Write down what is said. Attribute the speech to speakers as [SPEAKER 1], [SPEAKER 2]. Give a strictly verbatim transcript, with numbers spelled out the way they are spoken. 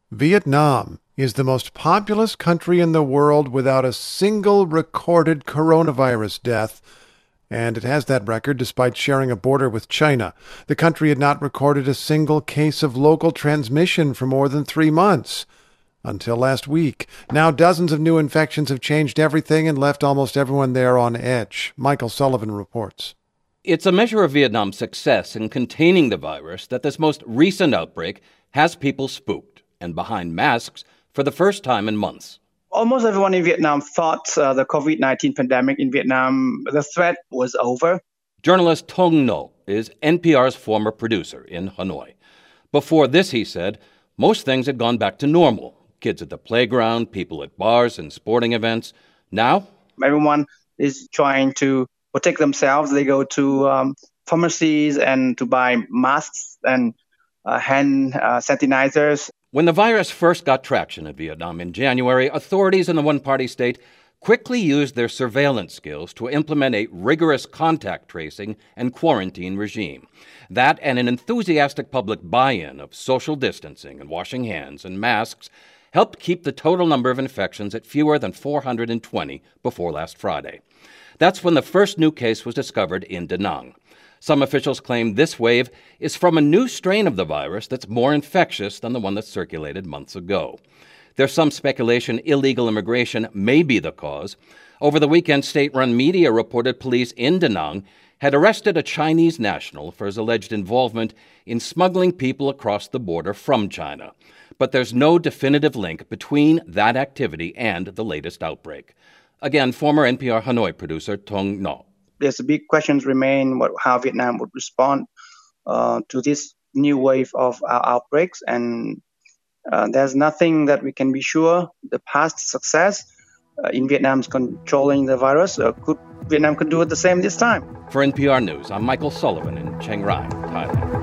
[SPEAKER 1] Vietnam is the most populous country in the world without a single recorded coronavirus death, and it has that record despite sharing a border with China. The country had not recorded a single case of local transmission for more than three months, until last week. Now dozens of new infections have changed everything and left almost everyone there on edge. Michael Sullivan reports.
[SPEAKER 2] It's a measure of Vietnam's success in containing the virus that this most recent outbreak has people spooked and behind masks for the first time in months.
[SPEAKER 3] Almost everyone in Vietnam thought uh, the covid nineteen pandemic in Vietnam, the threat was over.
[SPEAKER 2] Journalist Thong Ngo is N P R's former producer in Hanoi. Before this, he said, most things had gone back to normal. Kids at the playground, people at bars and sporting events. Now,
[SPEAKER 3] everyone is trying to protect themselves. They go to um, pharmacies and to buy masks and uh, hand uh, sanitizers.
[SPEAKER 2] When the virus first got traction in Vietnam in January, authorities in the one-party state quickly used their surveillance skills to implement a rigorous contact tracing and quarantine regime. That and an enthusiastic public buy-in of social distancing and washing hands and masks helped keep the total number of infections at fewer than four hundred twenty before last Friday. That's when the first new case was discovered in Da Nang. Some officials claim this wave is from a new strain of the virus that's more infectious than the one that circulated months ago. There's some speculation illegal immigration may be the cause. Over the weekend, state-run media reported police in Da Nang had arrested a Chinese national for his alleged involvement in smuggling people across the border from China. But there's no definitive link between that activity and the latest outbreak. Again, former N P R Hanoi producer Thong Ngo.
[SPEAKER 3] There's big questions remain what, how Vietnam would respond uh, to this new wave of uh, outbreaks. And uh, there's nothing that we can be sure. The past success uh, in Vietnam's controlling the virus, uh, could Vietnam could do it the same this time.
[SPEAKER 2] For N P R News, I'm Michael Sullivan in Chiang Rai, Thailand.